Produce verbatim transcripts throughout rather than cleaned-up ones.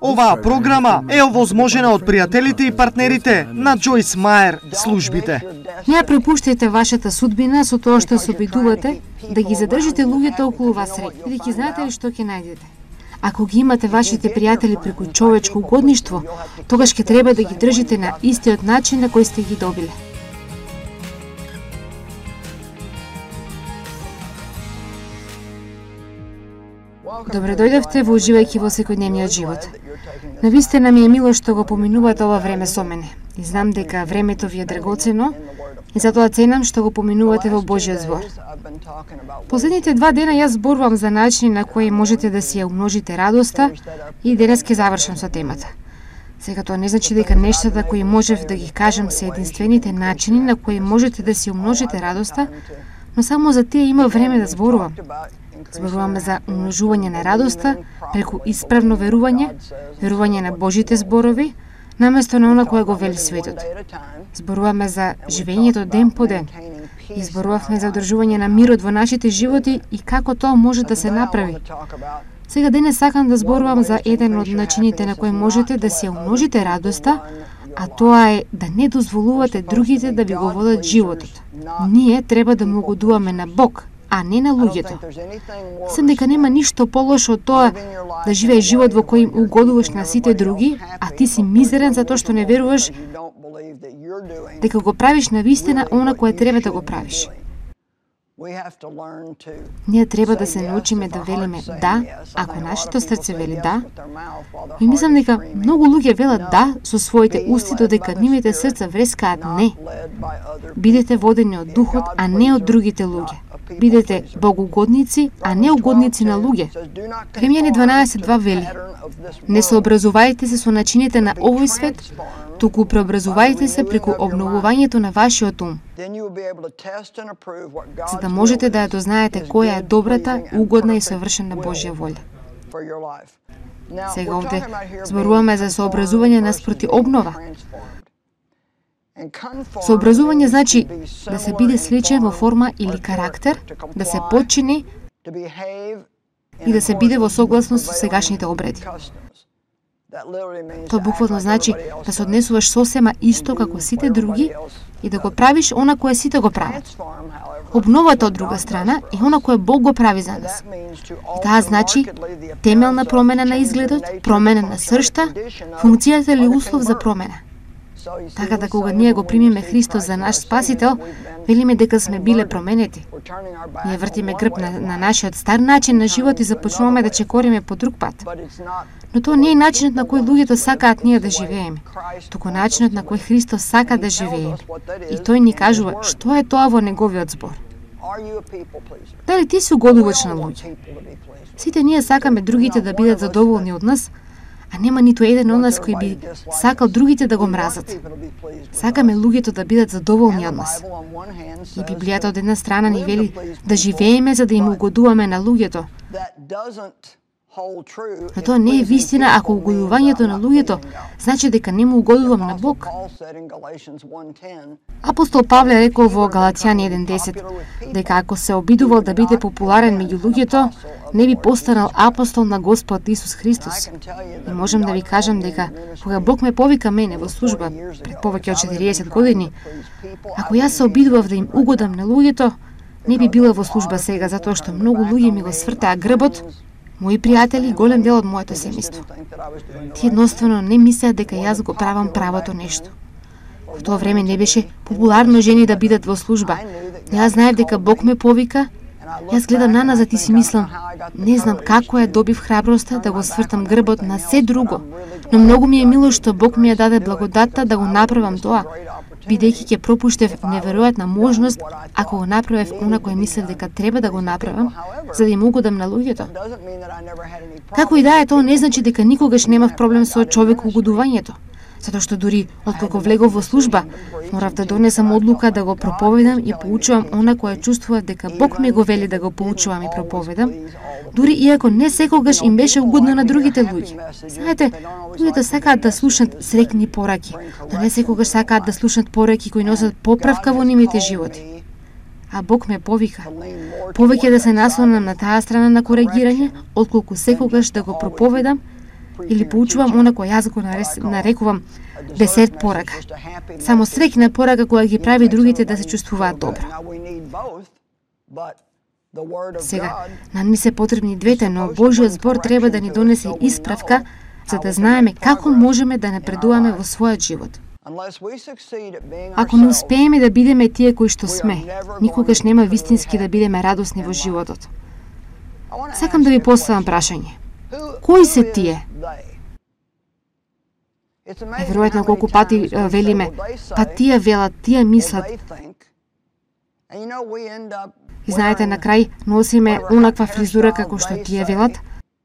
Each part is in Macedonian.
Оваа програма е овозможена од пријателите и партнерите на Джойс Мајер службите. Не препуштајте вашата судбина со тоа што се обидувате да ги задржите луѓето околу вас среќни, бидејќи знаете ли што ќе најдете. Ако ги имате вашите пријатели преку човечко угодништво, тогаш ќе треба да ги држите на истиот начин на кој сте ги добиле. Добре дојдовте во уживајќи во секојдневниот живот. Навистина ми е мило што го поминувате ова време со мене. И знам дека времето ви е драгоцено и затоа ценам што го поминувате во Божјиот збор. Последните два дена јас зборувам за начини на кои можете да си ја умножите радоста и денес ќе завршам со темата. Сега тоа не значи дека нештата кои можев да ги кажам се единствените начини на кои можете да си умножите радоста, но само за тие има време да зборувам. Зборуваме за умножување на радоста преку исправно верување, верување на Божите зборови, наместо на она кое го вели светот. Зборуваме за живењето ден по ден. И зборувавме за одржување на мирот во нашите животи и како тоа може да се направи. Сега денес сакам да зборувам за еден од начините на кои можете да си умножите радоста, а тоа е да не дозволувате другите да ви го водат животот. Ние треба да му угодуваме на Бог, а не на луѓето. Сем дека нема ништо полошо од тоа да живееш живот во кој им угодуваш на сите други, а ти си мизерен затоа што не веруваш дека го правиш на вистина она кое треба да го правиш. Ние треба да се научиме да велиме да, ако нашето срце вели да. И мислам дека многу луѓе велат да со своите усти, додека нивните срца врескаат не. Бидете водени од духот, а не од другите луѓе. Бидете богоугодници, а не угодници на луѓе. Римјани дванаесет два вели: не сообразувајте се со начините на овој свет, туку преобразувајте се преку обновувањето на вашиот ум, за да можете да ја дознаете која е добрата, угодна и совршена Божја волја. Сега овде зборуваме за сообразување наспроти обнова. Сообразување значи да се биде сличен во форма или карактер, да се подчини и да се биде во согласност со сегашните обреди. Тоа буквално значи да се однесуваш сосема исто како сите други и да го правиш она кое сите го прават. Обновата од друга страна е она кое Бог го прави за нас. И таа значи темелна промена на изгледот, промена на сршта, функцијата или услов за промена. Така да кога ние го примиме Христос за наш Спасител, велиме дека сме биле променети. Ние вртиме грб на, на нашиот стар начин на живот и започнуваме да чекориме по друг пат. Но тоа не е начинот на кој луѓето сакаат ние да живееме, туку начинот на кој Христос сака да живееме. И тој ни кажува што е тоа во неговиот збор. Дали ти си угодувач на луѓе? Сите ние сакаме другите да бидат задоволни од нас, а нема ниту еден од нас кој би сакал другите да го мразат. Сакаме луѓето да бидат задоволни од нас. И Библијата од една страна ни вели да живееме за да им угодуваме на луѓето. Но тоа не е вистина ако угодувањето на луѓето значи дека не му угодувам на Бог. Апостол Павле рекол во Галатјани еден десет дека ако се обидувал да биде популарен меѓу луѓето, не би постанал апостол на Господ Исус Христос. И можам да ви кажам дека кога Бог ме повика мене во служба пред повеќе од четириесет години, ако јас се обидував да им угодам на луѓето, не би била во служба сега затоа што многу луѓе ми го свртаа грбот, мои пријатели, голем дел од моето семејство. Тие едноставно не мислеа дека јас го правам правото нешто. Во тоа време не беше популарно жени да бидат во служба. Јас знаев дека Бог ме повика. Јас гледам на назад и си мислам, не знам како ја добив храброста да го свртам грбот на се друго, но многу ми е мило што Бог ми ја даде благодатта да го направам тоа, бидејќи ќе пропуштев неверојатна можност ако го направев она кое мислев дека треба да го направам, за да им угодам на луѓето. Како и да е, тоа не значи дека никогаш немав проблем со човекоугодувањето. Затоа што дури откако влегов во служба, морав да донесам одлука да го проповедам и поучувам она кое чувствував дека Бог ми го вели да го поучувам и проповедам, дури иако не секогаш им беше угодно на другите луѓе. Знаете, луѓето сакаат да слушнат среќни пораки, но не секогаш сакаат да слушнат пораки кои носат поправка во нивните животи. А Бог ме повика повеќе да се наслонам на таа страна на коригирање, отколку секогаш да го проповедам или поучувам она која јас го нарекувам десерт порака. Само среќна порака која ги прави другите да се чувствуваат добро. Сега, нам ни се потребни двете, но Божиот збор треба да ни донесе исправка за да знаеме како можеме да напредуваме во својот живот. Ако не успееме да бидеме тие кои што сме, никогаш нема вистински да бидеме радосни во животот. Сакам да ви поставам прашање. Кои се тие? Веројатно колку пати велиме, па тие велат, тие мислат. И знаете, на крај носиме онаква фризура како што тие велат,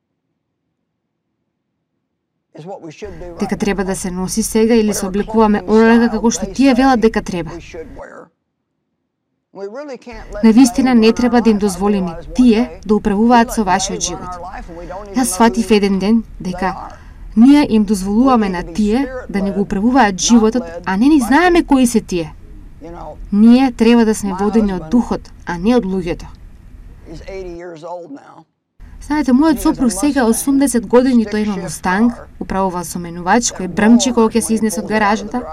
дека треба да се носи сега или се обликуваме онака како што тие велат дека треба. Навистина не треба да им дозволиме тие да управуваат со вашиот живот. Јас сватив еден ден дека ние им дозволуваме на тие да не го управуваат животот, а не ни знаеме кои се тие. Ние треба да сме водени од духот, а не од луѓето. Знаете, мојот сопруг сега осумдесет години, тој има мустанг, управува со менувач кој брмчи кога ќе се изнесе од гаражата.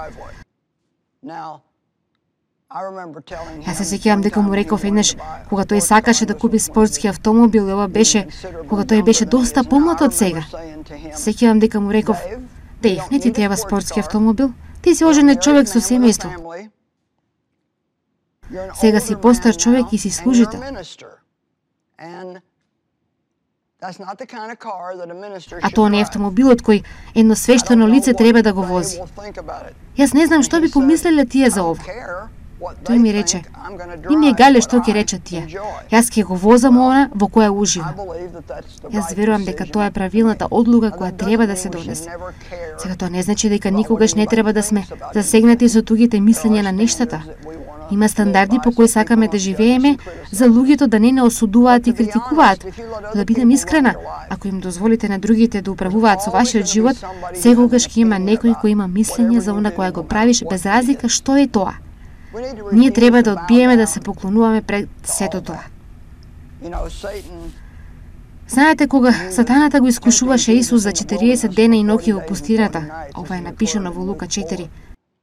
Јас се сеќавам дека му реков еднаш кога тој сакаше да купи спортски автомобил, ова беше кога тој беше доста помлад од сега. Сеќавам дека му реков: "Дејв, не ти треба спортски автомобил, ти си оженет човек со семејство. Сега си постар човек и си служител. А тоа не е автомобилот кој едно свештено лице треба да го вози." Јас не знам што би помислеле тие за ова. Тој ми рече: "Не ми е гале што ќе речат тие. Јас ќе го возам она во која уживам." Јас верувам дека тоа е правилната одлука која треба да се донесе. Сега тоа не значи дека никогаш не треба да сме засегнати со тугите мислења на нештата. Има стандарди по кои сакаме да живееме за луѓето да не не осудуваат и критикуваат. Да бидам искрена, ако им дозволите на другите да управуваат со вашиот живот, секогаш ќе има некој кој има мислење за она кое го правиш без разлика што е тоа. Ние треба да одбиеме да се поклонуваме пред сето тоа. Знаете, кога сатаната го искушуваше Исус за четириесет дена и ноќи во пустината, ова е напишано во Лука четири,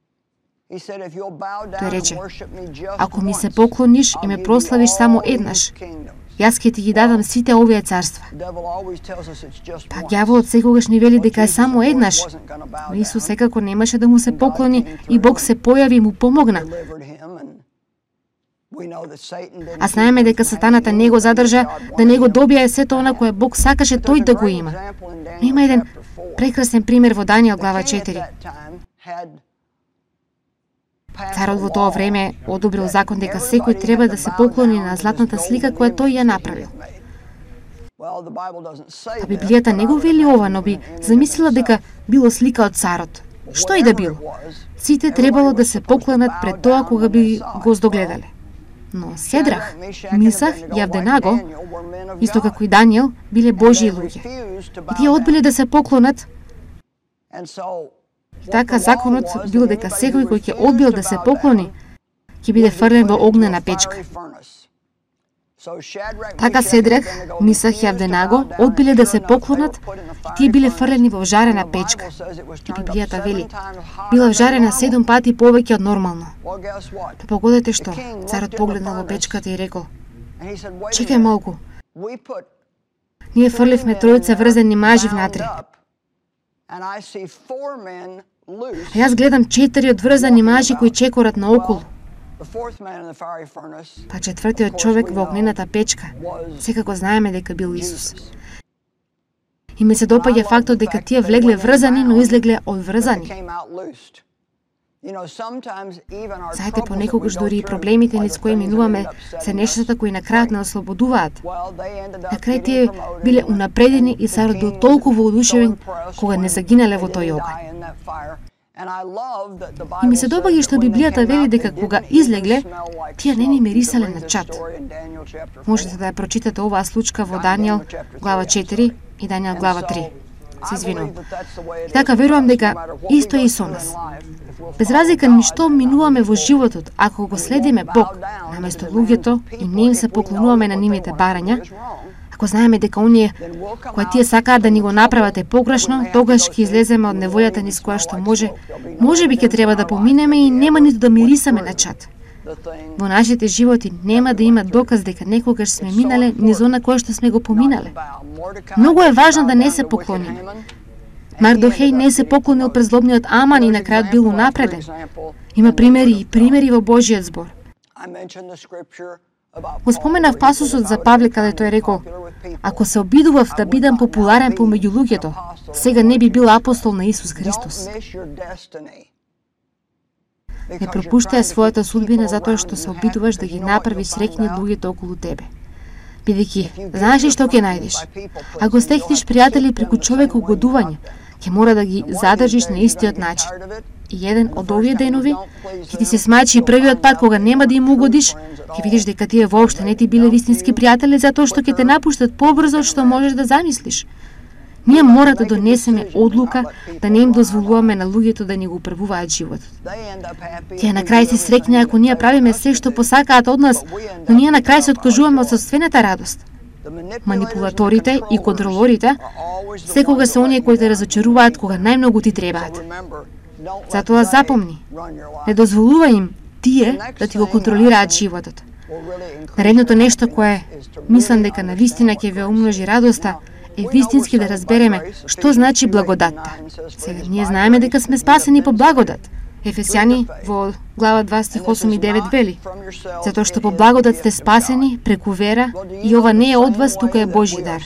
тој рече: "Ако ми се поклониш и ме прославиш само еднаш, јас ќе ти ги дадам сите овие царства." Па ѓаволот секогаш ни вели дека е само еднаш. Но Исус секако немаше да му се поклони и Бог се појави и му помогна. А знаеме дека сатаната не го задржа да не го добие сето она кое Бог сакаше тој да го има. Но има еден прекрасен пример во Данијел глава четири. Царот во тоа време одобрил закон дека секој треба да се поклони на златната слика која тој ја направил. Па Библијата не го вели ова, но би замислила дека било слика од царот. Што и да било. Сите требало да се поклонат пред тоа кога би го здогледале. Но Седрах, Мисах и Авденаго, исто како и Данијел, биле Божји луѓе. И тие одбиле да се поклонат. И така законот бил дека секој кој ќе одбил да се поклони, ќе биде фрлен во огнена печка. Така Седрах, Мисах и Авденаго одбиле да се поклонат и тие биле фрлени во жарена печка. И Библијата вели, била вжарена седум пати повеќе од нормално. Па погодете што, царот погледнал во печката и рекол: "Чекај малку, ние фрливме тројца врзани мажи внатре. А јас гледам четири одврзани мажи кои чекорат наоколу." Па четвртиот човек во огнената печка, секако знаеме дека бил Исус. И ми се допаѓа фактот дека тие влегле врзани, но излегле одврзани. Знаете, понекогаш дури и проблемите низ кои минуваме се нештата кои на крајот не ослободуваат. На крај тие биле унапредени и царот бил толку воодушевен кога не загинале во тој оган. И ми се допаѓа што Библијата вели дека кога излегле, тие не ни мирисале на чад. Можете да ја прочитате оваа случка во Данијел глава четири и Данијел глава три. Се извинувам. И така верувам дека исто е и со нас. Без разлика ни што минуваме во животот, ако го следиме Бог наместо луѓето и не им се поклонуваме на нивните барања, Ако знаеме дека оние кои тие сакаат да ни го направат е погрешно, тогаш ќе излеземе од невојата низ која што може, може би ќе треба да поминеме и нема ниту да мирисаме на чад. Во нашите животи нема да има доказ дека некогаш сме минале низ она кое што сме го поминале. Многу е важно да не се поклониме. Мардохеј не се поклонил пред злобниот Аман и на крајот бил унапреден. Има примери и примери во Божиот збор. Го споменав пасусот за Павле каде тој рекол: ако се обидував да бидам популарен помеѓу луѓето, сега не би бил апостол на Исус Христос. Не пропуштај својата судбина затоа што се обидуваш да ги направиш среќни луѓето околу тебе. Бидејќи, знаеш ли што ќе најдеш? Ако стекнеш пријатели преку човек угодување, ќе мора да ги задржиш на истиот начин. И еден од овие денови ќе ти се смачи првиот пат кога нема да им угодиш, ќе видиш дека тие воопшто не ти биле вистински пријатели затоа што ќе те напуштат побрзо што можеш да замислиш. Ние мора да донесеме одлука да не им дозволуваме на луѓето да ни го управуваат животот. Тие на крај се среќни ако ние правиме се што посакаат од нас, но ние на крај се откажуваме од собствената радост. Манипулаторите и контролорите секогаш се оние кои те разочаруваат кога најмногу ти требаат. Затоа запомни, не дозволувај им тие да ти го контролираат животот. Наредното нешто кое мислам дека навистина ќе ве умножи радоста е вистински да разбереме што значи благодатта. Сега ние знаеме дека сме спасени по благодат. Ефесјани во глава два стих осум и девет вели: затоа што по благодат сте спасени преку вера и ова не е од вас, тука е Божји дар.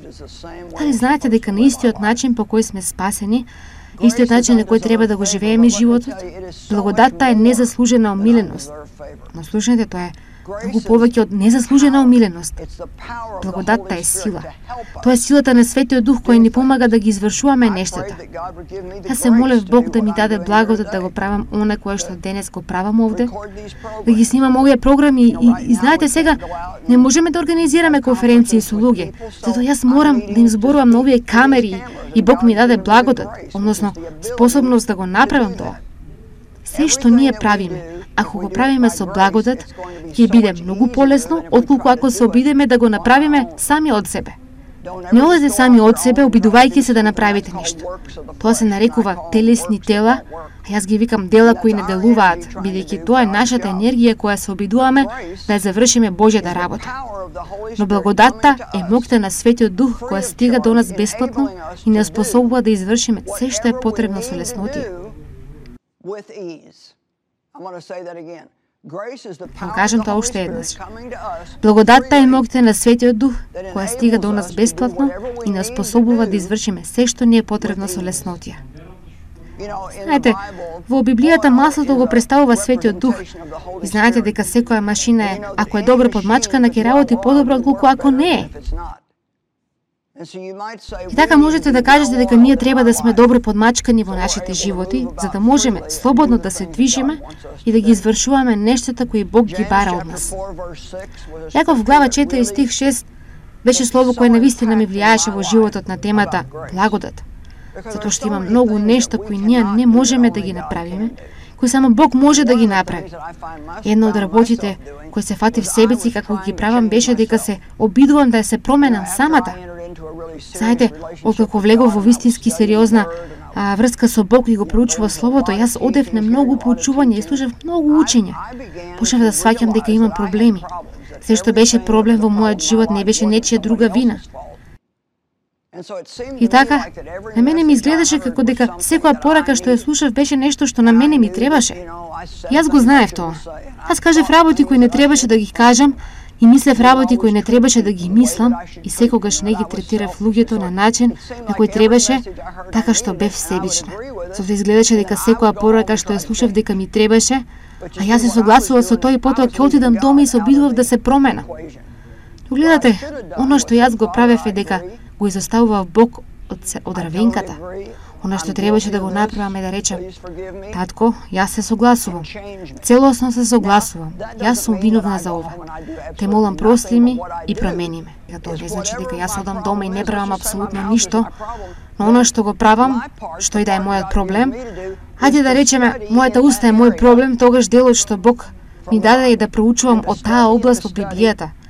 Дали знаете дека на истиот начин по кој сме спасени, истиот начин на кој треба да го живееме животот? Благодатта е незаслужена омиленост. Но слушнете, тоа е многу повеќе од незаслужена омиленост. Благодатта е сила. Тоа е силата на Светиот Дух кој ни помага да ги извршуваме нештата. Јас се молев Бог да ми даде благодат да го правам она кое што денес го правам овде, да ги снимам овие програми и, и знаете сега, не можеме да организираме конференции со луѓе, затоа јас морам да им зборувам на овие камери и Бог ми даде благодат, односно способност да го направам тоа. Се што ние правиме, ако го правиме со благодат, ќе биде многу полесно отколку ако се обидеме да го направиме сами од себе. Не одете сами од себе обидувајќи се да направите нешто. Тоа се нарекува телесни тела, а јас ги викам дела кои не делуваат, бидејќи тоа е нашата енергија која се обидуваме да ја завршиме Божјата работа. Но благодатта е моќта на Светиот Дух која стига до нас бесплатно и не способува да извршиме се што е потребно со леснотија. Ќе кажам тоа уште еднаш. Благодатта е моќта на Светиот Дух која стига до нас бесплатно и не способува да извршиме се што ни е потребно со леснотија. Знаете, во Библијата маслото го представува Светиот Дух. И знаете дека секоја машина е, ако е добро подмачкана, ќе работи подобро отколку ако не е. И така можете да кажете дека ние треба да сме добро подмачкани во нашите животи, за да можеме слободно да се движиме и да ги извршуваме нештата кои Бог ги бара од нас. Јаков глава четири стих шест беше слово кое навистина ми влијаеше во животот на темата благодат. Затоа што има многу нешта кои ние не можеме да ги направиме, кои само Бог може да ги направи. Една од работите кои се фатив себеци како ги правам беше дека се обидувам да се променам самата. Знаете, откако влегов во вистински сериозна а, врска со Бог и го проучува Словото, јас одев на многу поучување и слушав многу учења. Почнав да сваќам дека имам проблеми. Се што беше проблем во мојот живот не беше нечија друга вина. И така, на мене ми изгледаше како дека секоја порака што ја слушав беше нешто што на мене ми требаше. Јас го знаев тоа. Јас кажев работи кои не требаше да ги кажам и мислев работи кои не требаше да ги мислам и секогаш не ги третирав луѓето на начин на кој требаше, така што бев себична. Со да изгледаше дека секоја порака што ја слушав дека ми требаше, а јас се согласував со тој и потоа ќе отидам дома и се обидував да се промена. Но гледате, оно што јас го правев е дека го изоставував Бог од, се, од равенката. Она што требаше да го направам е да речем: татко, јас се согласувам. Целосно се согласувам. Јас сум виновна за ова. Те молам, прости ми и промени ме. Тоа не значи дека јас одам дома и не правам апсолутно ништо, но оно што го правам, што и да е мојот проблем, хајде да речеме, мојата уста е мој проблем, тогаш делот што Бог ми даде е да проучувам од таа област во Библијата,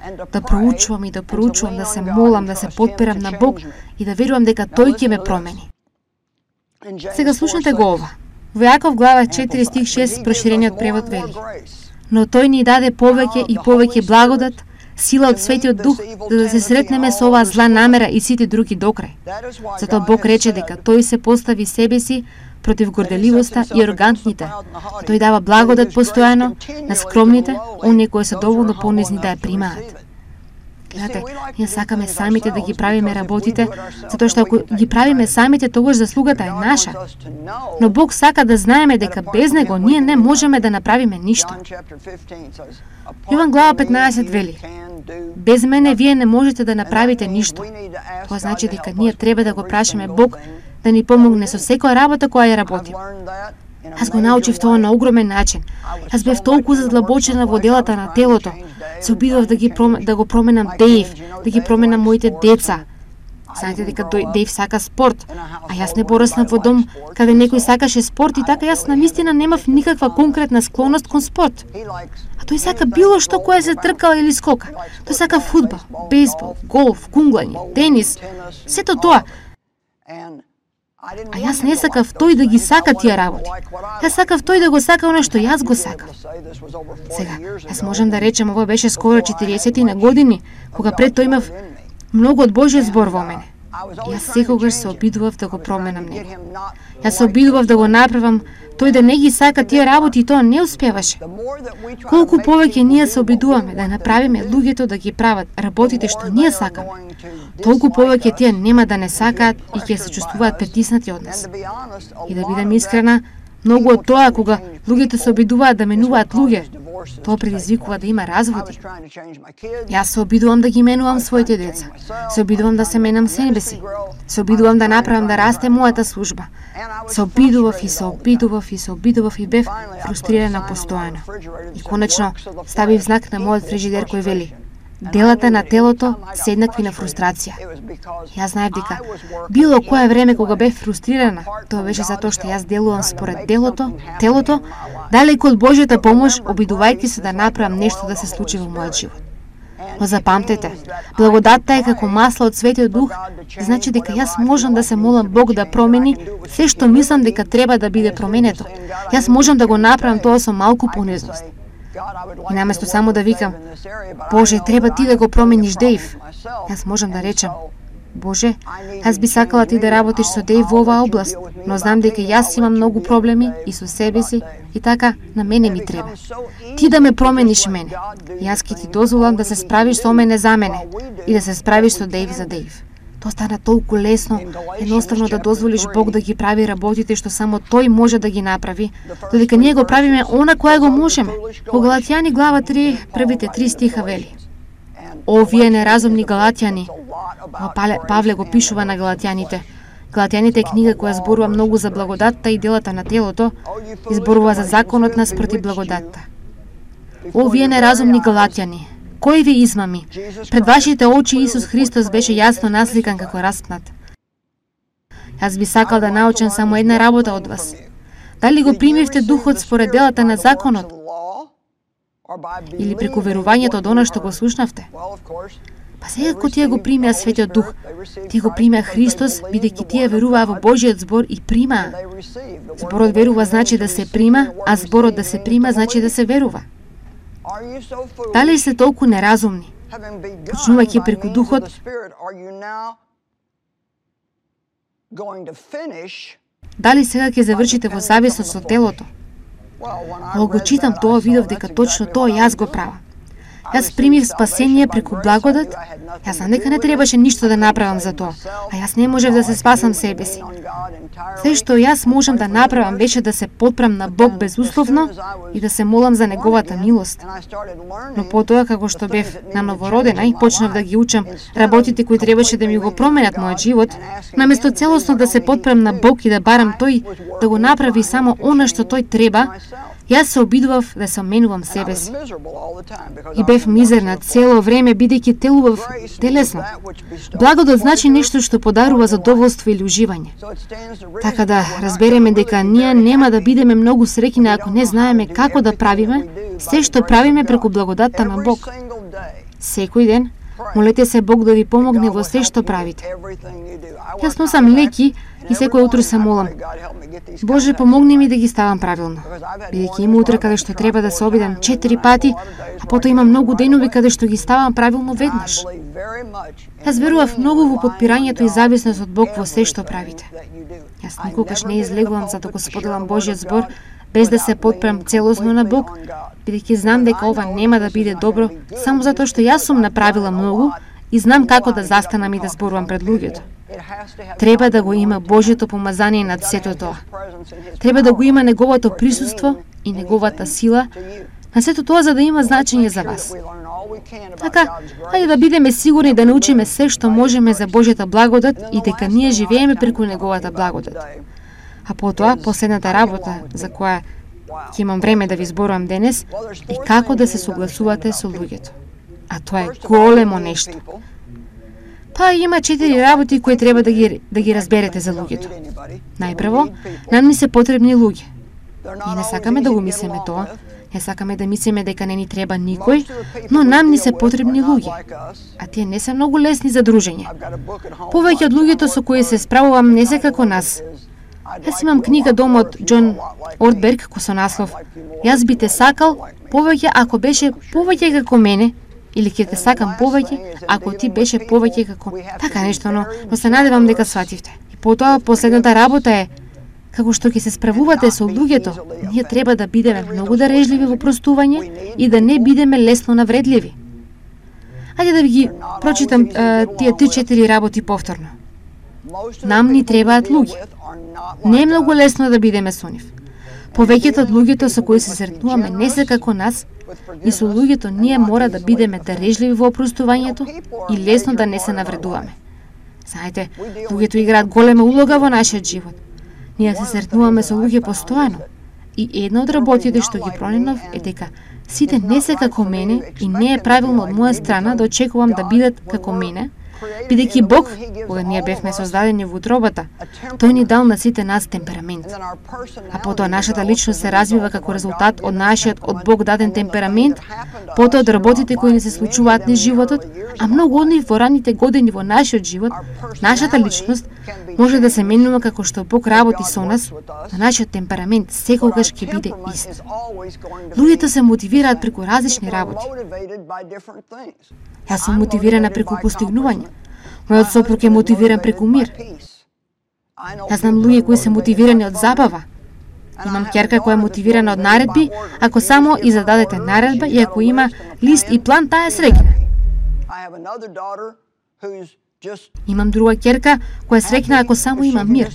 да проучувам и да проучувам, да се молам, да се подпирам на Бог и да верувам дека Тој ќе ме промени. Сега слушнете го ова. Во Јаков глава четири стих шест проширениот превод вели: Но Тој ни даде повеќе и повеќе благодат, сила од Светиот Дух, за да се сретнеме со оваа зла намера и сите други докрај. Затоа Бог рече дека Тој се постави себе си против горделивоста и арогантните. Тој дава благодат постојано на скромните, оние кои се доволно понизни да ја примаат. Гледате, ние сакаме самите да ги правиме работите, затоа што ако ги правиме самите, тогаш заслугата е наша. Но Бог сака да знаеме дека без Него ние не можеме да направиме ништо. Јован глава петнаесет вели: Без мене вие не можете да направите ништо. Тоа значи дека ние треба да го прашаме Бог да ни помогне со секоја работа која ја работи. Аз го научив тоа на огромен начин. Аз бев толку задлабочена во делата на телото. Се обидував да ги пром... да го променам Дејв, да ги променам моите деца. Знаете дека Дејв сака спорт, а јас не пораснав во дом каде некој сакаше спорт и така јас навистина немав никаква конкретна склоност кон спорт. А тој сака било што кое се тркала или скока. Тој сака фудбал, бейсбол, голф, кунглање, тенис, сето тоа. А јас не сакав тој да ги сака тие работи. Јас сакав тој да го сака оно што јас го сакав. Сега, јас можам да речем, ова беше скоро четириесет на години, кога пред тој имав многу од Божиот збор во мене. Јас секогаш се обидував да го променам него. Јас се обидував да го направам тој да не ги сака тие работи и тоа не успеваше. Колку повеќе ние се обидуваме да направиме луѓето да ги прават работите што ние сакаме, толку повеќе тие нема да не сакаат и ќе се чувствуваат притиснати од нас. И да бидам искрена, многу од тоа кога луѓето се обидуваат да менуваат луѓе, тоа предизвикува да има разводи. Јас се обидувам да ги менувам своите деца. Се обидувам да се менам себе си. Се обидувам да направам да расте мојата служба. Се обидував и се обидував и се обидував и бев фрустрирана постојано. И конечно ставив знак на мојот фрижидер кој вели: Делата на телото се еднакви на фрустрација. Јас знаев дека било кое време кога бев фрустрирана, тоа беше затоа што јас делувам според делото, телото, далеку од Божјата помош, обидувајќи се да направам нешто да се случи во мојот живот. Но запамтете, благодатта е како масло од Светиот Дух, значи дека јас можам да се молам Бог да промени се што мислам дека треба да биде променето. Јас можам да го направам тоа со малку понизност. И наместо само да викам: Боже, треба ти да го промениш Дејв, јас можам да речем: Боже, аз би сакала ти да работиш со Дејв во оваа област, но знам дека јас имам многу проблеми и со себе си, и така на мене ми треба. Ти да ме промениш мене. Јас ќе ти дозволам да се справиш со мене за мене и да се справиш со Дејв за Дејв. Тоа стана толку лесно, едноставно да дозволиш Бог да ги прави работите што само Тој може да ги направи, додека ние го правиме она кое го можеме. Во Галатјани глава три, првите три стиха вели: О, вие неразумни галатјани. Павле го пишува на галатјаните. Галатјаните е книга која зборува многу за благодатта и делата на телото, и зборува за законот наспроти благодатта. О, вие неразумни галатјани, кој ви измами? Пред вашите очи Исус Христос беше јасно насликан како распнат. Јас би сакал да научам само една работа од вас. Дали го примивте духот според делата на законот или преку верувањето од она што го слушнавте? Па сега кога тие го примеа Светиот Дух, тие го примеа Христос, бидејќи тие веруваа во Божиот збор и примаа. Зборот верува значи да се прима, а зборот да се прима значи да се верува. Дали сте толку неразумни? Почнувајќи преку Духот, дали сега ќе завршите во зависност со телото? Кога го читам тоа, видов дека точно тоа јас го правам. Јас примив спасение преку благодат, јас знам дека не требаше ништо да направам за тоа, а јас не можев да се спасам себе си. Се што јас можам да направам беше да се подпрам на Бог безусловно и да се молам за Неговата милост. Но потоа, како што бев на новородена и почнав да ги учам работите кои требаше да ми го променат мојот живот, наместо целосно да се подпрам на Бог и да барам Тој да го направи само она што Тој треба, јас се обидував да се менувам себе си. И бев мизерна цело време, бидејќи телував телесно. Благодат значи нешто што подарува задоволство или уживање. Така да разбереме дека ние нема да бидеме многу среќни ако не знаеме како да правиме се што правиме преку благодатта на Бог. Секој ден молете се Бог да ви помогне во се што правите. Јас носам леки и секој утро се молам: Боже, помогни ми да ги ставам правилно. Бидејќи има утре каде што треба да се обидам четири пати, а потоа има многу денови каде што ги ставам правилно веднаш. Јас верував многу во подпирањето и зависност од Бог во се што правите. Јас никогаш не излегувам за да го споделам Божјиот збор без да се подпрам целосно на Бог, бидејќи знам дека ова нема да биде добро само затоа што јас сум направила многу и знам како да застанам и да зборувам пред луѓето. Треба да го има Божјото помазание над сето тоа. Треба да го има неговото присуство и неговата сила на сето тоа за да има значење за вас. Така, хајде да бидеме сигурни да научиме се што можеме за Божјата благодат и дека ние живееме преку неговата благодат. А потоа, последната работа за која ќе имам време да ви зборувам денес, е како да се согласувате со луѓето. А тоа е големо нешто. Па има четири работи кои треба да ги да ги разберете за луѓето. Најпрво, нам ни се потребни луѓе. И не сакаме да го мислиме тоа, не сакаме да мислиме дека не ни треба никој, но нам ни се потребни луѓе. А тие не се многу лесни за дружење. Повеќе од луѓето со кои се справувам не се како нас. Јас имам книга дома од Џон Ортберг кој со наслов "Јас би те сакал повеќе ако беше повеќе како мене", или ќе те сакам повеќе ако ти беше повеќе како така нешто, но, но се надевам дека свативте. И потоа последната работа е како што ќе се справувате со луѓето, ние треба да бидеме многу дарежливи во простување и да не бидеме лесно навредливи. Ајде да ви ги прочитам е, тие три-четири работи повторно. Нам ни требаат луѓе. Не е многу лесно да бидеме со нив. Повеќето од луѓето со кои се сретнуваме не се како нас, и со луѓето ние мора да бидеме дарежливи во опростувањето и лесно да не се навредуваме. Знаете, луѓето играат голема улога во нашиот живот. Ние се сретнуваме со луѓе постојано. И една од работите што ги проненав е дека сите не се како мене и не е правилно од моја страна да очекувам да бидат како мене, бидејќи Бог, кога ние бевме создадени во утробата, тој ни дал на сите нас темперамент. А потоа нашата личност се развива како резултат од нашиот од Бог даден темперамент, потоа од работите кои ни се случуваат низ животот, а многу од нив во ранните години во нашиот живот, нашата личност може да се менува како што Бог работи со нас, но нашиот темперамент секогаш ќе биде ист. Луѓето се мотивираат преку различни работи. Јас сум мотивирана преку постигнување. Мојот сопруг е мотивиран преку мир. Јас знам луѓе кои се мотивирани од забава. Имам ќерка која е мотивирана од наредби, ако само и зададете наредба и ако има лист и план, таа е среќна. Имам друга ќерка која е среќна ако само има мир.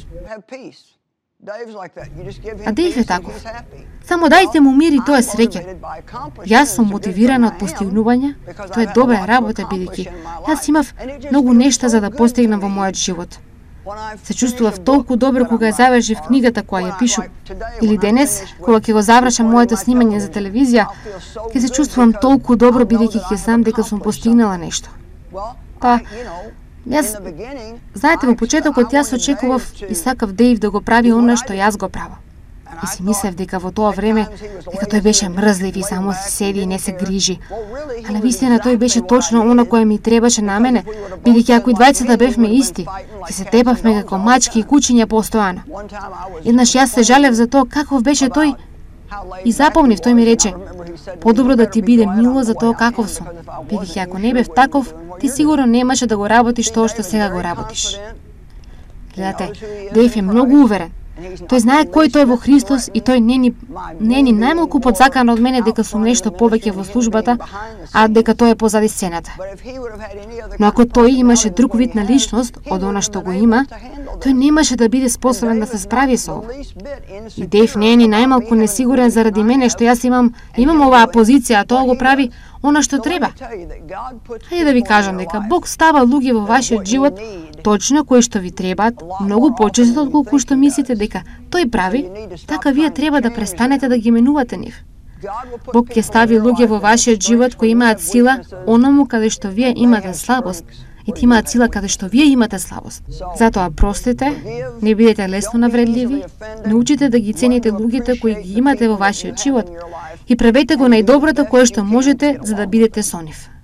А Дејв е таков. Само дајте му мир и тој е среќен. Јас сум мотивирана од постигнување, тоа е добра работа бидејќи јас имав многу нешта за да постигнам во мојот живот. Се чувствував толку добро кога ја завршив книгата која ја пишувам. Или денес, кога ќе го завршам моето снимање за телевизија, ќе се чувствувам толку добро бидејќи ќе знам дека сум постигнала нешто. Па, јас, знаете, во почетокот јас очекував и сакав Дејв да го прави она што јас го правам. И си мислев дека во тоа време дека тој беше мрзлив и само се седи и не се грижи. А на вистина тој беше точно она кое ми требаше на мене, бидејќи ако и двајцата бевме исти, ќе се тепавме како мачки и кучиња постојано. Еднаш јас се жалев за тоа каков беше тој и запомнив, тој ми рече: "Подобро да ти биде мило за тоа каков сум, бидејќи ако не бев таков, ти сигурно немаше да го работиш тоа што сега го работиш." Гледате, Дејв е многу уверен. Тој знае кој тој во Христос и тој не ни не ни најмалку подсакан од мене дека сум нешто повеќе во службата, а дека тој е позади сцената. Но ако тој имаше друг вид на личност од она што го има, тој немаше да биде способен да се справи со ова. И Дејв не е ни најмалку несигурен заради мене што јас имам имам оваа позиција, а тоа го прави она што треба. Хајде да ви кажам дека Бог става луѓе во вашиот живот точно кои што ви требаат, многу почесто отколку што мислите дека тој прави, така вие треба да престанете да ги менувате нив. Бог ќе стави луѓе во вашиот живот кои имаат сила оному каде што вие имате слабост, и ти имаат сила каде што вие имате слабост. Затоа простете, не бидете лесно навредливи, научите да ги цените луѓето кои ги имате во вашиот живот и правете го најдоброто кое што можете за да бидете со нив.